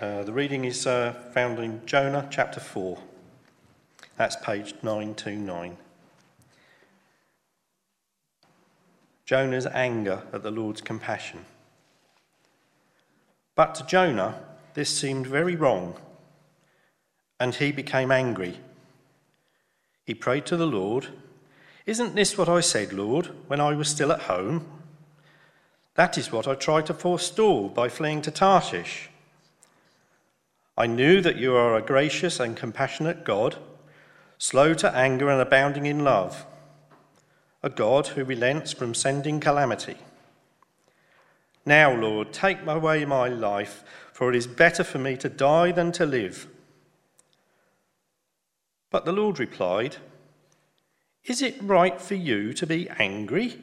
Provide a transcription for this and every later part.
The reading is found in Jonah chapter 4. That's page 929. Jonah's anger at the Lord's compassion. But to Jonah, this seemed very wrong, and he became angry. He prayed to the Lord, "Isn't this what I said, Lord, when I was still at home? That is what I tried to forestall by fleeing to Tarshish. I knew that you are a gracious and compassionate God, slow to anger and abounding in love, a God who relents from sending calamity. Now, Lord, take away my life, for it is better for me to die than to live." But the Lord replied, "Is it right for you to be angry?"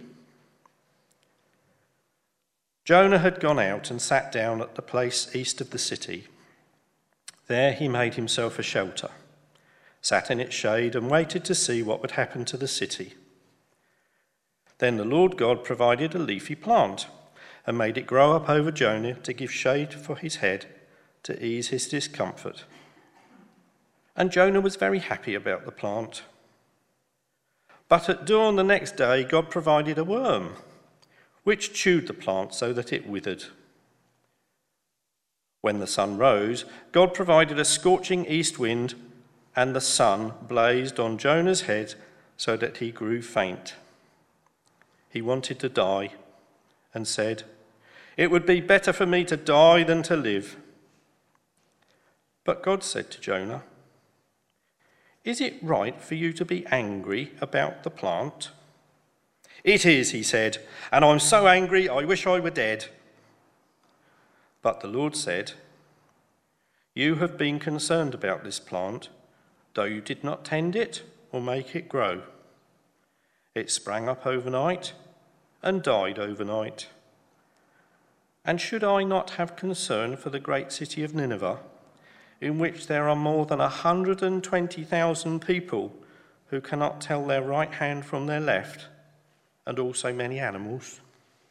Jonah had gone out and sat down at the place east of the city. There he made himself a shelter, sat in its shade and waited to see what would happen to the city. Then the Lord God provided a leafy plant and made it grow up over Jonah to give shade for his head, to ease his discomfort. And Jonah was very happy about the plant. But at dawn the next day, God provided a worm, which chewed the plant so that it withered. When the sun rose, God provided a scorching east wind, and the sun blazed on Jonah's head so that he grew faint. He wanted to die and said, "It would be better for me to die than to live." But God said to Jonah, "Is it right for you to be angry about the plant?" "It is," he said, "and I'm so angry I wish I were dead." But the Lord said, "You have been concerned about this plant, though you did not tend it or make it grow. It sprang up overnight and died overnight. And should I not have concern for the great city of Nineveh, in which there are more than 120,000 people who cannot tell their right hand from their left, and also many animals?"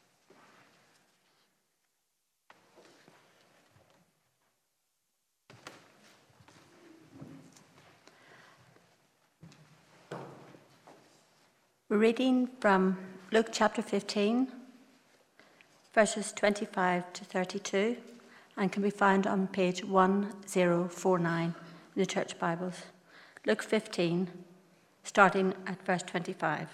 We're reading from Luke chapter 15, verses 25 to 32, and can be found on page 1049 in the Church Bibles. Luke 15, starting at verse 25.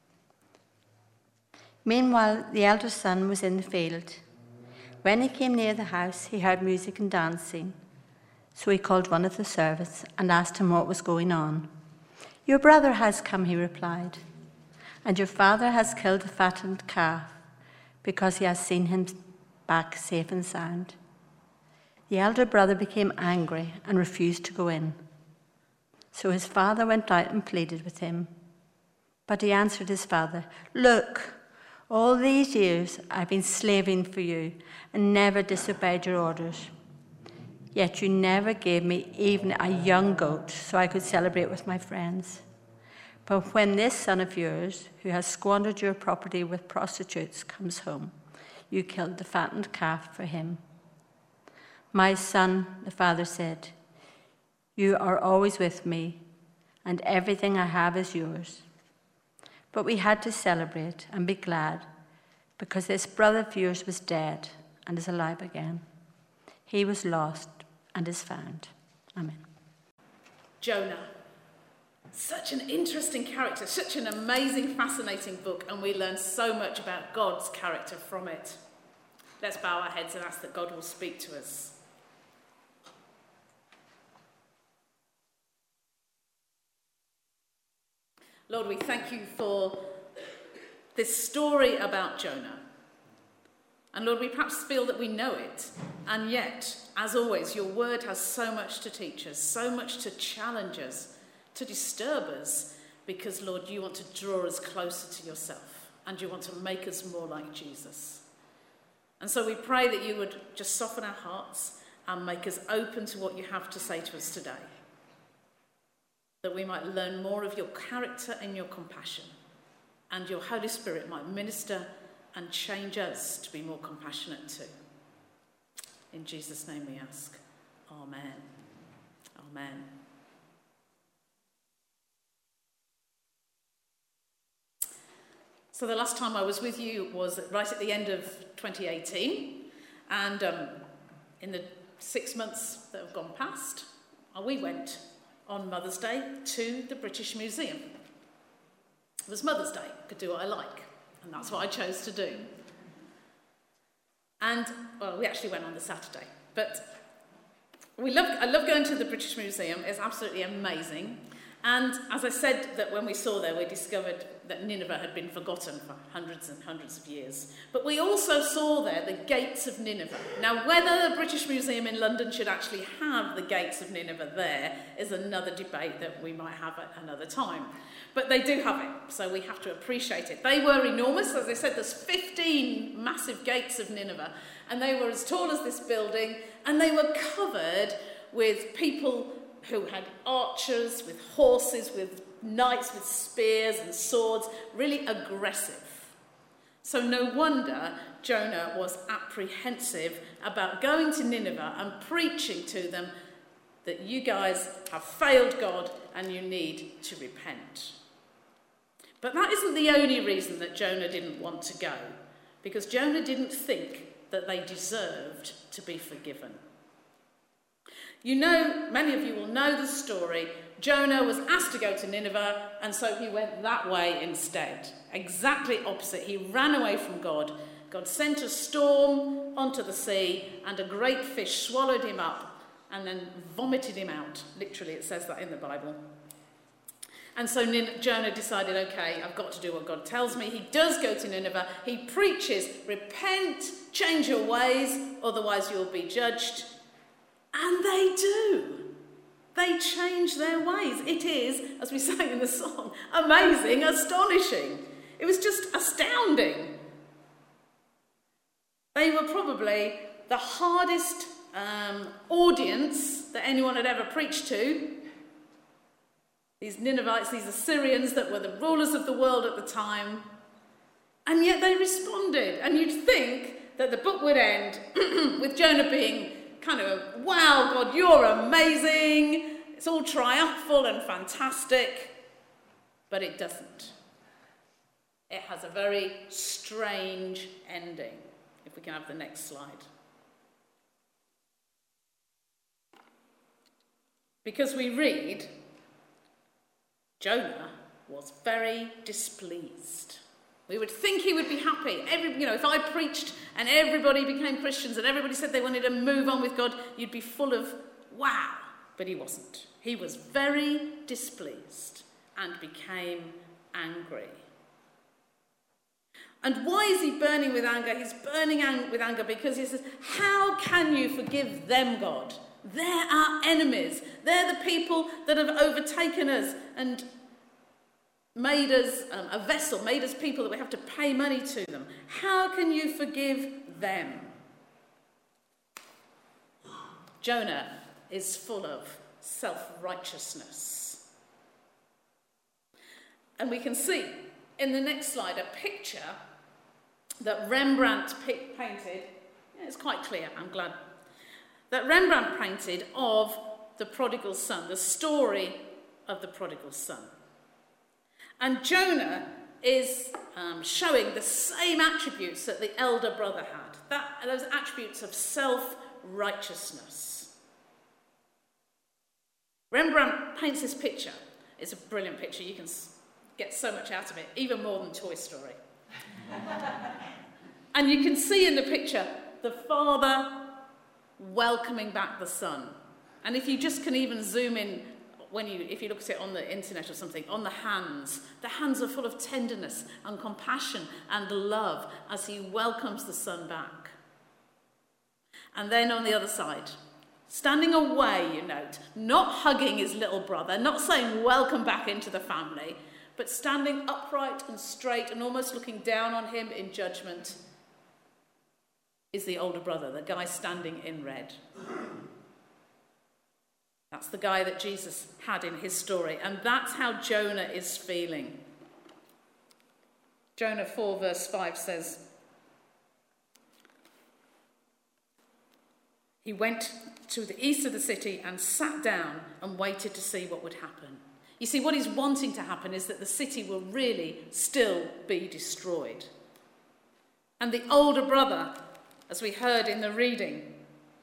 Meanwhile, the eldest son was in the field. When he came near the house, he heard music and dancing. So he called one of the servants and asked him what was going on. "Your brother has come," he replied, "and your father has killed the fattened calf, because he has seen him back safe and sound." The elder brother became angry and refused to go in. So his father went out and pleaded with him. But he answered his father, "Look, all these years I've been slaving for you and never disobeyed your orders. Yet you never gave me even a young goat so I could celebrate with my friends. But when this son of yours, who has squandered your property with prostitutes, comes home, you killed the fattened calf for him." "My son," the father said, "you are always with me, and everything I have is yours. But we had to celebrate and be glad, because this brother of yours was dead and is alive again. He was lost and is found." Amen. Jonah. Such an interesting character, such an amazing, fascinating book, and we learn so much about God's character from it. Let's bow our heads and ask that God will speak to us. Lord, we thank you for this story about Jonah. And Lord, we perhaps feel that we know it, and yet, as always, your word has so much to teach us, so much to challenge us, to disturb us, because, Lord, you want to draw us closer to yourself, and you want to make us more like Jesus. And so we pray that you would just soften our hearts and make us open to what you have to say to us today, that we might learn more of your character and your compassion, and your Holy Spirit might minister and change us to be more compassionate too. In Jesus' name we ask. Amen. Amen. So the last time I was with you was right at the end of 2018, and in the 6 months that have gone past, we went on Mother's Day to the British Museum. It was Mother's Day, I could do what I like, and that's what I chose to do. And, well, we actually went on the Saturday, but I love going to the British Museum. It's absolutely amazing. And as I said, that when we saw there, we discovered that Nineveh had been forgotten for hundreds and hundreds of years. But we also saw there the gates of Nineveh. Now, whether the British Museum in London should actually have the gates of Nineveh there is another debate that we might have at another time. But they do have it, so we have to appreciate it. They were enormous. As I said, there's 15 massive gates of Nineveh, and they were as tall as this building, and they were covered with people who had archers, with horses, with knights with spears and swords, really aggressive. So no wonder Jonah was apprehensive about going to Nineveh and preaching to them that you guys have failed God and you need to repent. But that isn't the only reason that Jonah didn't want to go, because Jonah didn't think that they deserved to be forgiven. You know, many of you will know the story. Jonah was asked to go to Nineveh, and so he went that way instead. Exactly opposite. He ran away from God. God sent a storm onto the sea, and a great fish swallowed him up and then vomited him out. Literally, it says that in the Bible. And so Jonah decided, okay, I've got to do what God tells me. He does go to Nineveh. He preaches, repent, change your ways, otherwise you'll be judged. And they do. They change their ways. It is, as we sang in the song, amazing, astonishing. It was just astounding. They were probably the hardest audience that anyone had ever preached to. These Ninevites, these Assyrians that were the rulers of the world at the time. And yet they responded. And you'd think that the book would end with Jonah being kind of, wow, God, you're amazing. It's all triumphal and fantastic. But it doesn't. It has a very strange ending. If we can have the next slide. Because we read, Jonah was very displeased. We would think he would be happy. If I preached and everybody became Christians and everybody said they wanted to move on with God, you'd be full of wow. But he wasn't. He was very displeased and became angry. And why is he burning with anger? He's burning with anger because he says, how can you forgive them, God? They're our enemies. They're the people that have overtaken us and made us a vessel, made us people that we have to pay money to them. How can you forgive them? Jonah is full of self-righteousness. And we can see in the next slide a picture that Rembrandt painted. Yeah, it's quite clear, I'm glad. That Rembrandt painted of the prodigal son, the story of the prodigal son. And Jonah is showing the same attributes that the elder brother had, those attributes of self-righteousness. Rembrandt paints this picture. It's a brilliant picture. You can get so much out of it, even more than Toy Story. And you can see in the picture the father welcoming back the son. And if you just can even zoom in, if you look at it on the internet or something, on the hands are full of tenderness and compassion and love as he welcomes the son back. And then on the other side, standing away, you note, not hugging his little brother, not saying welcome back into the family, but standing upright and straight and almost looking down on him in judgment is the older brother, the guy standing in red. That's the guy that Jesus had in his story, and that's how Jonah is feeling. Jonah 4 verse 5 says, he went to the east of the city and sat down and waited to see what would happen. You see, what he's wanting to happen is that the city will really still be destroyed. And the older brother, as we heard in the reading,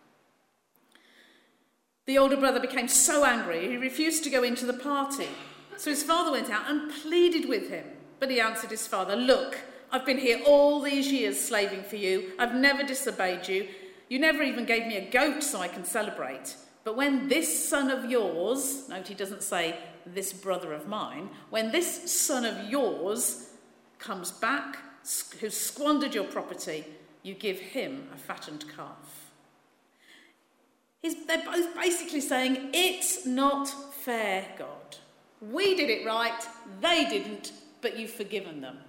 the older brother became so angry he refused to go into the party. So his father went out and pleaded with him. But he answered his father, "Look, I've been here all these years slaving for you. I've never disobeyed you. You never even gave me a goat so I can celebrate. But when this son of yours," note he doesn't say this brother of mine, "when this son of yours comes back, who's squandered your property, you give him a fattened calf." They're both basically saying, it's not fair, God. We did it right, they didn't, but you've forgiven them.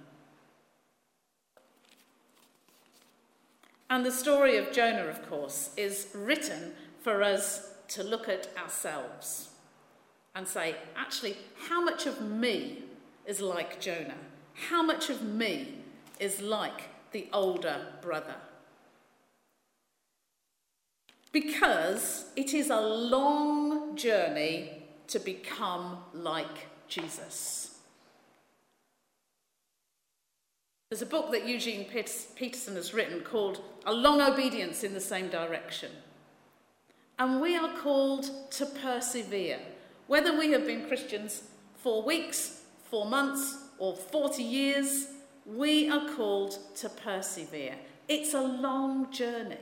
And the story of Jonah, of course, is written for us to look at ourselves and say, actually, how much of me is like Jonah? How much of me is like the older brother? Because it is a long journey to become like Jesus. There's a book that Eugene Peterson has written called A Long Obedience in the Same Direction. And we are called to persevere. Whether we have been Christians 4 weeks, 4 months, or 40 years, we are called to persevere. It's a long journey.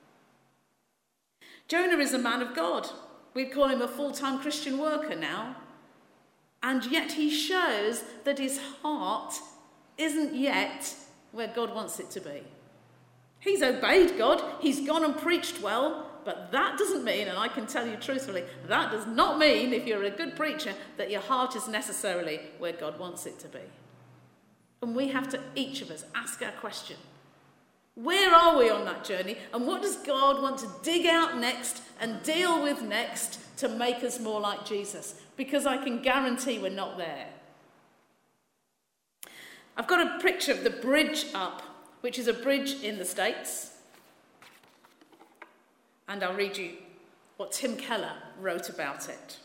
Jonah is a man of God. We'd call him a full-time Christian worker now. And yet he shows that his heart isn't yet where God wants it to be. He's obeyed God. He's gone and preached well. But that doesn't mean, and I can tell you truthfully, that does not mean, if you're a good preacher, that your heart is necessarily where God wants it to be. And we have to, each of us, ask our question. Where are we on that journey? And what does God want to dig out next and deal with next to make us more like Jesus? Because I can guarantee we're not there. I've got a picture of the bridge up, which is a bridge in the States. And I'll read you what Tim Keller wrote about it.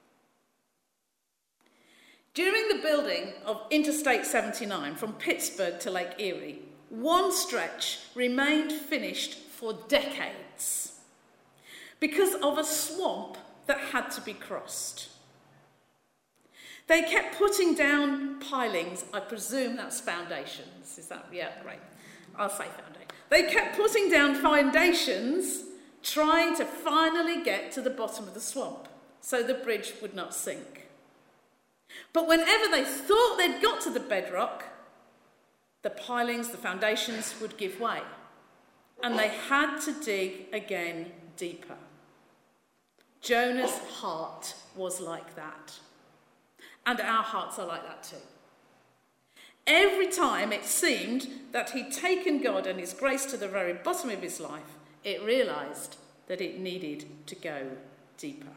During the building of Interstate 79 from Pittsburgh to Lake Erie, one stretch remained finished for decades because of a swamp that had to be crossed. They kept putting down pilings. I presume that's foundations. Is that? Yeah, great. I'll say foundation. They kept putting down foundations, trying to finally get to the bottom of the swamp so the bridge would not sink. But whenever they thought they'd got to the bedrock, the pilings, the foundations would give way, and they had to dig again deeper. Jonah's heart was like that, and our hearts are like that too. Every time it seemed that he'd taken God and his grace to the very bottom of his life, it realised that it needed to go deeper.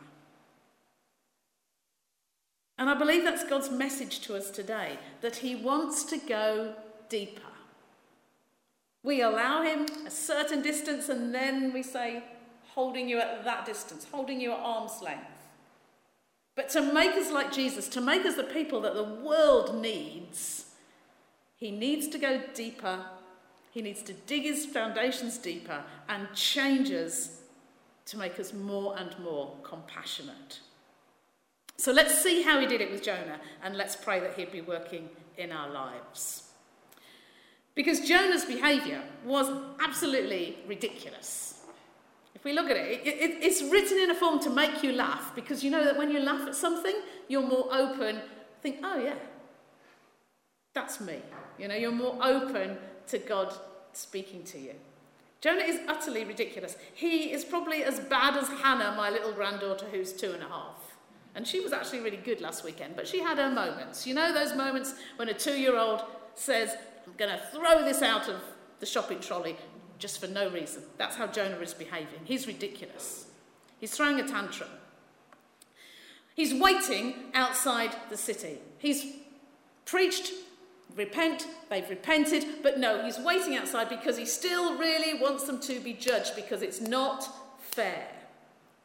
And I believe that's God's message to us today, that he wants to go deeper. We allow him a certain distance and then we say, holding you at that distance, holding you at arm's length. But to make us like Jesus, to make us the people that the world needs, he needs to go deeper. He needs to dig his foundations deeper and change us to make us more and more compassionate. So let's see how he did it with Jonah, and let's pray that he'd be working in our lives. Because Jonah's behaviour was absolutely ridiculous. If we look at it, it's written in a form to make you laugh, because you know that when you laugh at something, you're more open, think, oh yeah, that's me. You know, you're more open to God speaking to you. Jonah is utterly ridiculous. He is probably as bad as Hannah, my little granddaughter, who's 2.5. And she was actually really good last weekend, but she had her moments. You know those moments when a 2-year-old says, I'm going to throw this out of the shopping trolley just for no reason. That's how Jonah is behaving. He's ridiculous. He's throwing a tantrum. He's waiting outside the city. He's preached, repent, they've repented, but no, he's waiting outside because he still really wants them to be judged because it's not fair.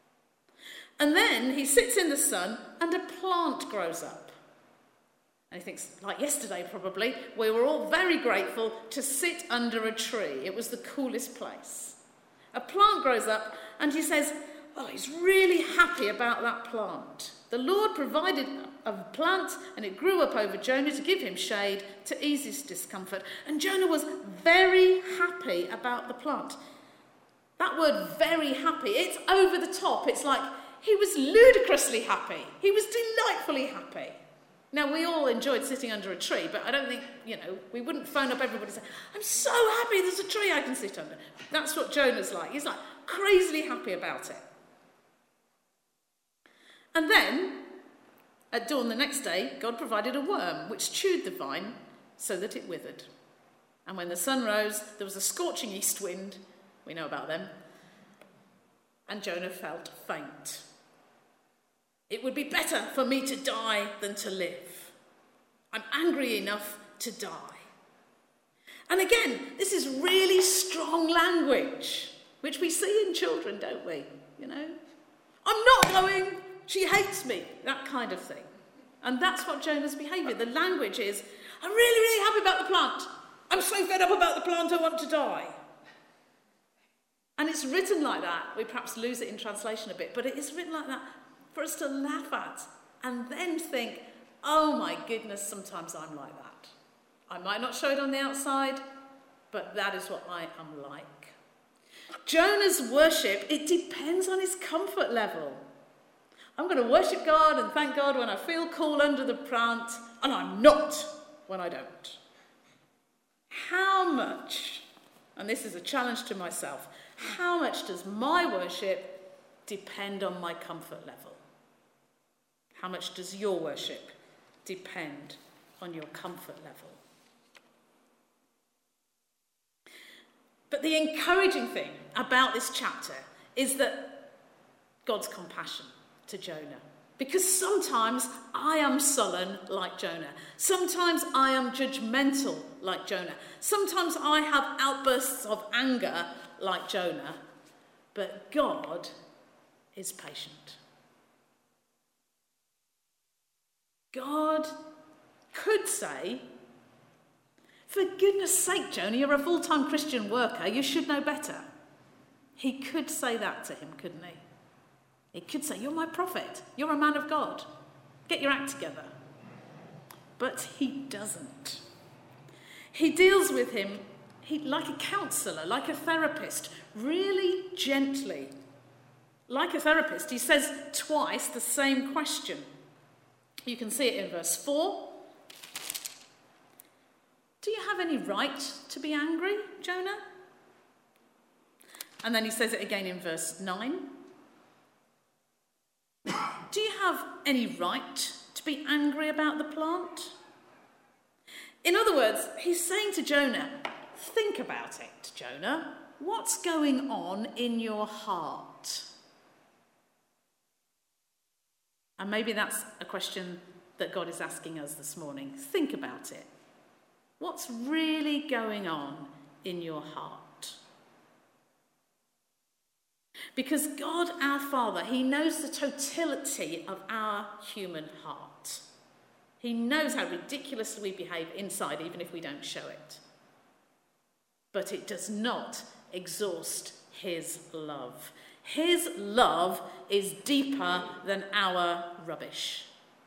And then he sits in the sun and a plant grows up. And he thinks, like yesterday probably, we were all very grateful to sit under a tree. It was the coolest place. A plant grows up and he says, oh, he's really happy about that plant. The Lord provided a plant and it grew up over Jonah to give him shade, to ease his discomfort. And Jonah was very happy about the plant. That word, very happy, it's over the top. It's like he was ludicrously happy. He was delightfully happy. Now, we all enjoyed sitting under a tree, but I don't think, we wouldn't phone up everybody and say, I'm so happy there's a tree I can sit under. That's what Jonah's like. He's like crazily happy about it. And then, at dawn the next day, God provided a worm which chewed the vine so that it withered. And when the sun rose, there was a scorching east wind. We know about them. And Jonah felt faint. It would be better for me to die than to live. I'm angry enough to die. And again, this is really strong language, which we see in children, don't we? I'm not going, she hates me, that kind of thing. And that's what Jonah's behaviour. The language is, I'm really, really happy about the plant. I'm so fed up about the plant, I want to die. And it's written like that. We perhaps lose it in translation a bit, but it is written like that for us to laugh at and then think, oh my goodness, sometimes I'm like that. I might not show it on the outside, but that is what I am like. Jonah's worship, it depends on his comfort level. I'm going to worship God and thank God when I feel cool under the plant, and I'm not when I don't. How much, and this is a challenge to myself, how much does my worship depend on my comfort level? How much does your worship depend on your comfort level? But the encouraging thing about this chapter is that God's compassion to Jonah. Because sometimes I am sullen like Jonah. Sometimes I am judgmental like Jonah. Sometimes I have outbursts of anger like Jonah. But God is patient. God could say, for goodness sake, Jonah, you're a full-time Christian worker. You should know better. He could say that to him, couldn't he? He could say, you're my prophet. You're a man of God. Get your act together. But he doesn't. He deals with him like a counsellor, like a therapist, really gently. Like a therapist, he says twice the same question. You can see it in verse 4. Do you have any right to be angry, Jonah? And then he says it again in verse 9. Do you have any right to be angry about the plant? In other words, he's saying to Jonah, think about it, Jonah. What's going on in your heart? And maybe that's a question that God is asking us this morning. Think about it. What's really going on in your heart? Because God, our Father, he knows the totality of our human heart. He knows how ridiculously we behave inside, even if we don't show it. But it does not exhaust his love. His love is deeper than our rubbish.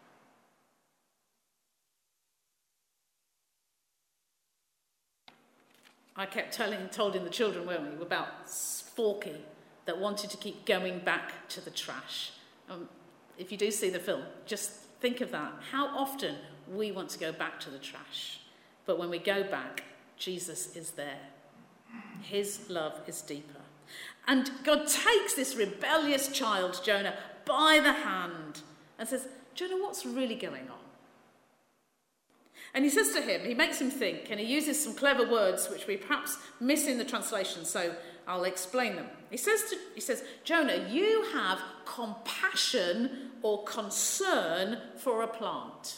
I kept told the children, weren't we, about Forky that wanted to keep going back to the trash. If you do see the film, just think of that. How often we want to go back to the trash. But when we go back, Jesus is there. His love is deeper. And God takes this rebellious child, Jonah, by the hand and says, Jonah, what's really going on? And he says to him, he makes him think, and he uses some clever words which we perhaps miss in the translation, so I'll explain them. He says, Jonah, you have compassion or concern for a plant.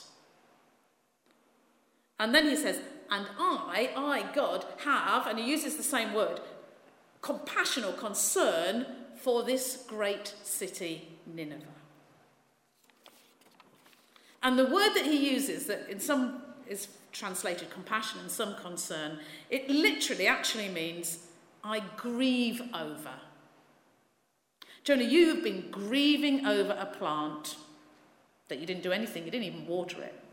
And then he says, and I, God, have, and he uses the same word, compassion or concern for this great city, Nineveh. And the word that he uses, that in some is translated compassion and some concern, it literally actually means I grieve over. Jonah, you have been grieving over a plant that you didn't do anything, you didn't even water it.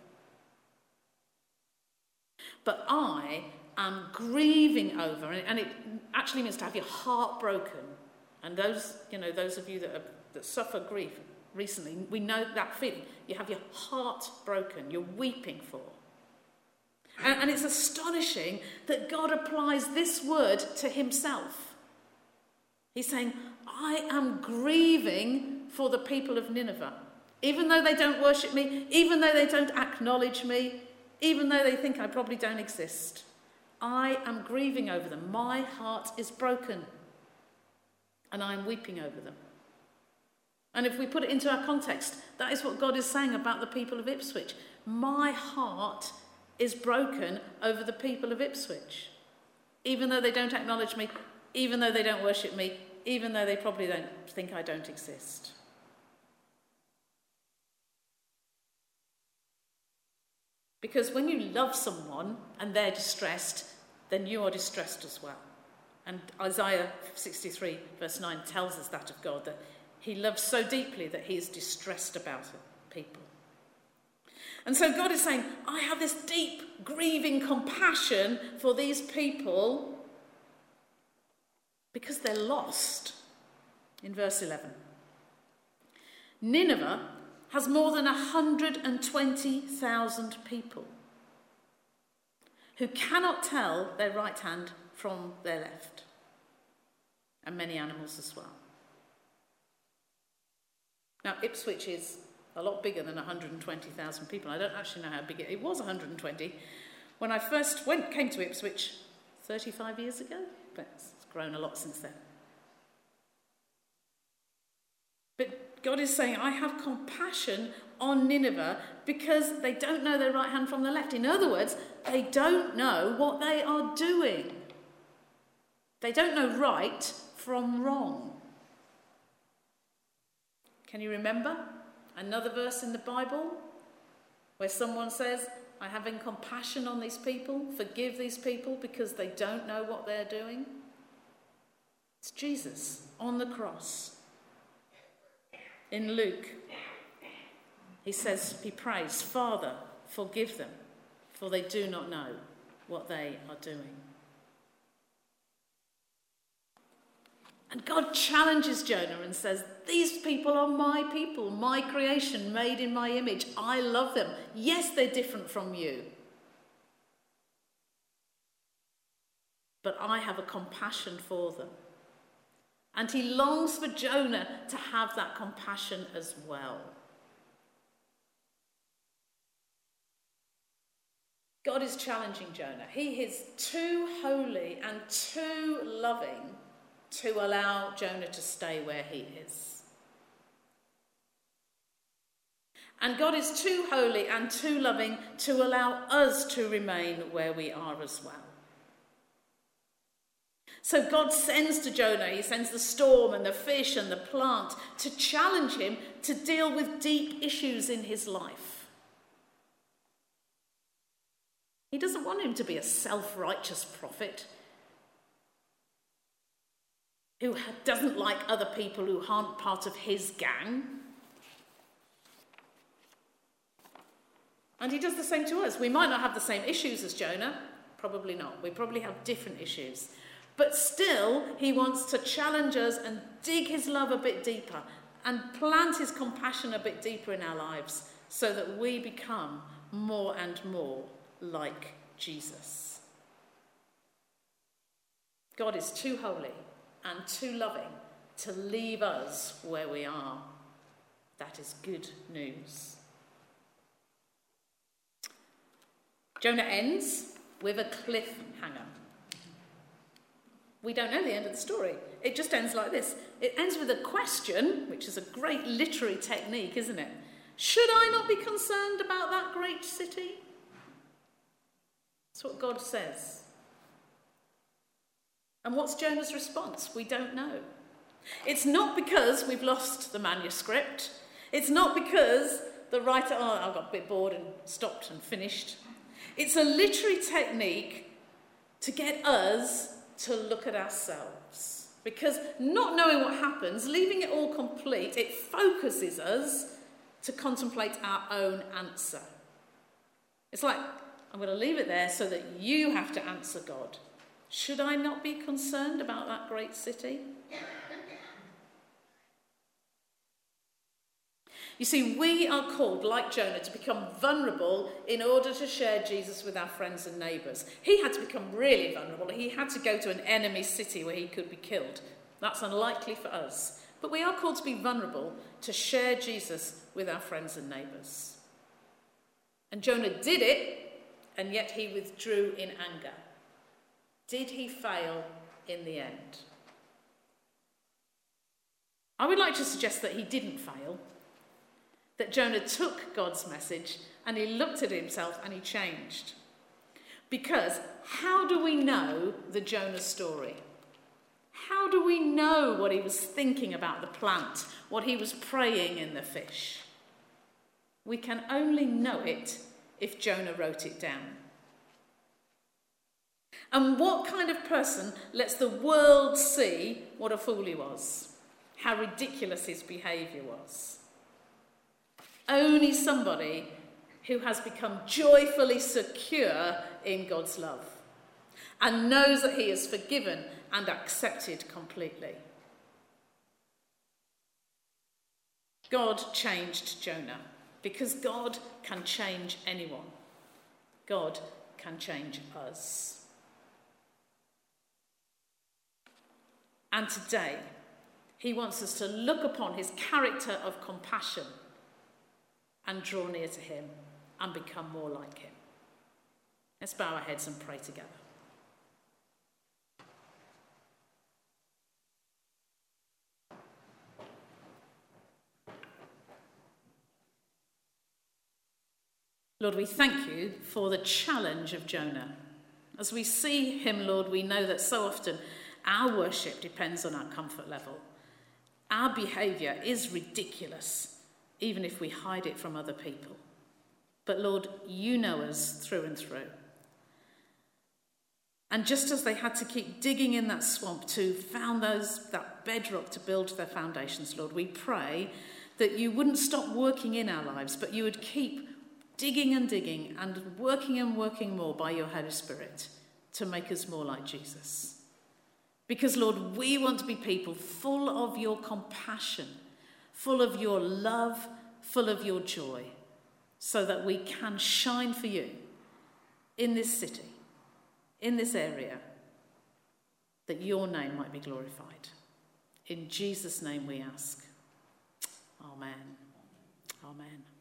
But I am grieving over, and it actually means to have your heart broken. And those of you that suffer grief recently, we know that feeling. You have your heart broken, you're weeping for. And it's astonishing that God applies this word to himself. He's saying, I am grieving for the people of Nineveh. Even though they don't worship me, even though they don't acknowledge me, even though they think I probably don't exist, I am grieving over them. My heart is broken, and I am weeping over them. And if we put it into our context, that is what God is saying about the people of Ipswich. My heart is broken over the people of Ipswich. Even though they don't acknowledge me, even though they don't worship me, even though they probably don't think I don't exist. Because when you love someone and they're distressed, then you are distressed as well. And Isaiah 63 verse 9 tells us that of God, that he loves so deeply that he is distressed about people. And so God is saying, I have this deep, grieving compassion for these people because they're lost. In verse 11. Nineveh has more than 120,000 people who cannot tell their right hand from their left, and many animals as well. Now, Ipswich is a lot bigger than 120,000 people. I don't actually know how big it was. 120 when I first came to Ipswich 35 years ago, but it's grown a lot since then. But God is saying, I have compassion on Nineveh because they don't know their right hand from the left. In other words, they don't know what they are doing. They don't know right from wrong. Can you remember another verse in the Bible where someone says, I'm having compassion on these people, forgive these people because they don't know what they're doing? It's Jesus on the cross. In Luke, he prays, Father, forgive them, for they do not know what they are doing. And God challenges Jonah and says, these people are my people, my creation, made in my image. I love them. Yes, they're different from you. But I have a compassion for them. And he longs for Jonah to have that compassion as well. God is challenging Jonah. He is too holy and too loving to allow Jonah to stay where he is. And God is too holy and too loving to allow us to remain where we are as well. So God sends to Jonah, he sends the storm and the fish and the plant to challenge him to deal with deep issues in his life. He doesn't want him to be a self-righteous prophet who doesn't like other people who aren't part of his gang. And he does the same to us. We might not have the same issues as Jonah. Probably not. We probably have different issues. But still, he wants to challenge us and dig his love a bit deeper and plant his compassion a bit deeper in our lives so that we become more and more like Jesus. God is too holy and too loving to leave us where we are. That is good news. Jonah ends with a cliffhanger. We don't know the end of the story. It just ends like this. It ends with a question, which is a great literary technique, isn't it? Should I not be concerned about that great city? That's what God says. And what's Jonah's response? We don't know. It's not because we've lost the manuscript. It's not because the writer, I got a bit bored and stopped and finished. It's a literary technique to get us to look at ourselves. Because not knowing what happens, leaving it all complete, it focuses us to contemplate our own answer. It's like, I'm going to leave it there so that you have to answer God. Should I not be concerned about that great city? You see, we are called, like Jonah, to become vulnerable in order to share Jesus with our friends and neighbours. He had to become really vulnerable. He had to go to an enemy city where he could be killed. That's unlikely for us. But we are called to be vulnerable to share Jesus with our friends and neighbours. And Jonah did it, and yet he withdrew in anger. Did he fail in the end? I would like to suggest that he didn't fail, that Jonah took God's message and he looked at himself and he changed. Because how do we know the Jonah story? How do we know what he was thinking about the plant, what he was praying in the fish? We can only know it if Jonah wrote it down. And what kind of person lets the world see what a fool he was? How ridiculous his behaviour was? Only somebody who has become joyfully secure in God's love and knows that he is forgiven and accepted completely. God changed Jonah because God can change anyone. God can change us. And today, he wants us to look upon his character of compassion and draw near to him and become more like him. Let's bow our heads and pray together. Lord, we thank you for the challenge of Jonah. As we see him, Lord, we know that so often our worship depends on our comfort level. Our behaviour is ridiculous, even if we hide it from other people. But Lord, you know us through and through. And just as they had to keep digging in that swamp to found that bedrock to build their foundations, Lord, we pray that you wouldn't stop working in our lives, but you would keep digging and working more by your Holy Spirit to make us more like Jesus. Because, Lord, we want to be people full of your compassion, full of your love, full of your joy, so that we can shine for you in this city, in this area, that your name might be glorified. In Jesus' name we ask. Amen. Amen.